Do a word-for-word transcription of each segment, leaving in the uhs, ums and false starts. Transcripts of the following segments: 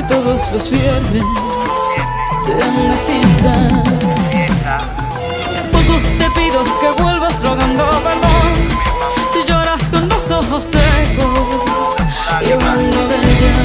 todos los viernes sean de fiesta. Tampoco te pido que vuelvas rogando perdón si lloras con los ojos secos y hablando de ella.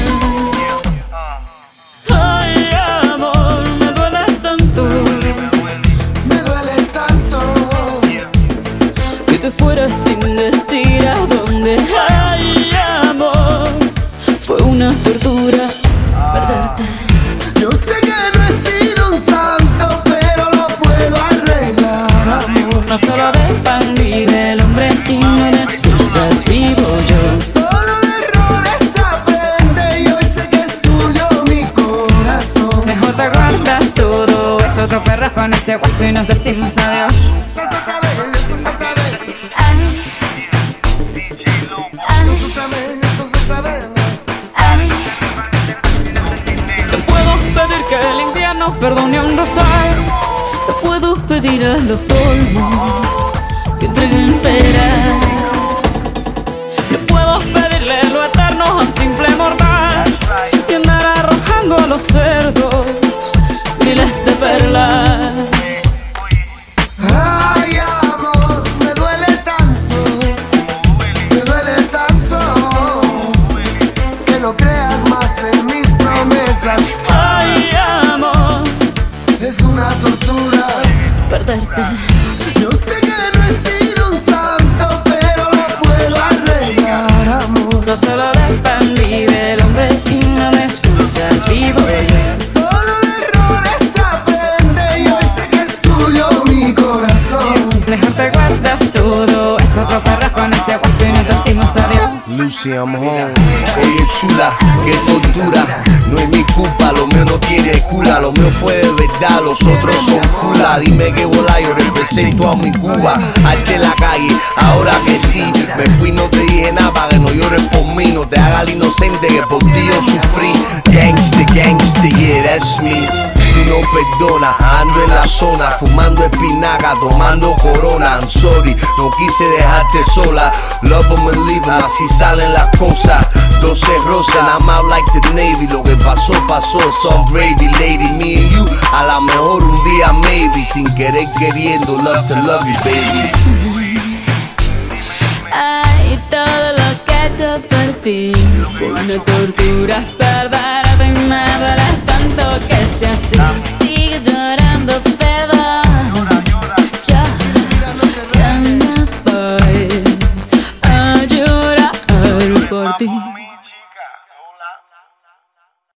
Ay, amor, me duele tanto, me duele tanto que te fueras sin decir a dónde. Ay, amor, fue una tortura perderte. Yo sé que no he sido un santo, pero lo puedo arreglar, amor. No solo de pan vive el hombre y no de excusas vivo yo. Solo de errores aprende y hoy sé que es tuyo mi corazón. Mejor te guardas todo, es otro perro con ese hueso y nos decimos adiós. Esto es otra vez, esto es otra vez. Ay, Esto es otra vez, esto es otra vez. ay. Te puedo pedir que el invierno perdone un rosario. Te puedo pedir a los olmos que entreguen peras. Le puedo pedirle lo eterno a un simple mortal y andar arrojando a los cerdos miles de perlas. Ay, amor, me duele tanto, me duele tanto que no creas más en mis promesas. Ay, amor, Es una tortura perderte. Yo sé que no he sido un santo, pero lo puedo arreglar, amor. No solo de pan vive el hombre y no de excusas vivo yo. Solo de errores aprende y hoy sé que es tuyo mi corazón. Mejor te guardas todo, es otro perro con ese hueso y nos decimos adiós. Lucy, I'm home. Oye, chula, qué tortura. No es mi culpa, lo mío no tiene cura. Lo mío fue de verdad, los otros son fula. Dime que bola, yo represento a mi Cuba. Arte en la calle, ahora que sí. Me fui, no te dije nada para que no llores por mí. No te hagas el inocente que por ti yo sufrí. Gangsta, gangsta, yeah, that's me. Tú no perdonas, ando en la zona, fumando espinaca, tomando corona. I'm sorry, no quise dejarte sola. Love em and leave em, así salen las cosas. doce rosas, I'm out like the Navy. Lo que pasó, pasó, some gravy, lady. Me and you, a la mejor un día, maybe. Sin querer queriendo, love to love you, baby. Ay, todo lo que he hecho por ti fue una tortura perderte y me duele tanto que sea así. Sigue llorando, perdón. Yo ya no voy a llorar por ti.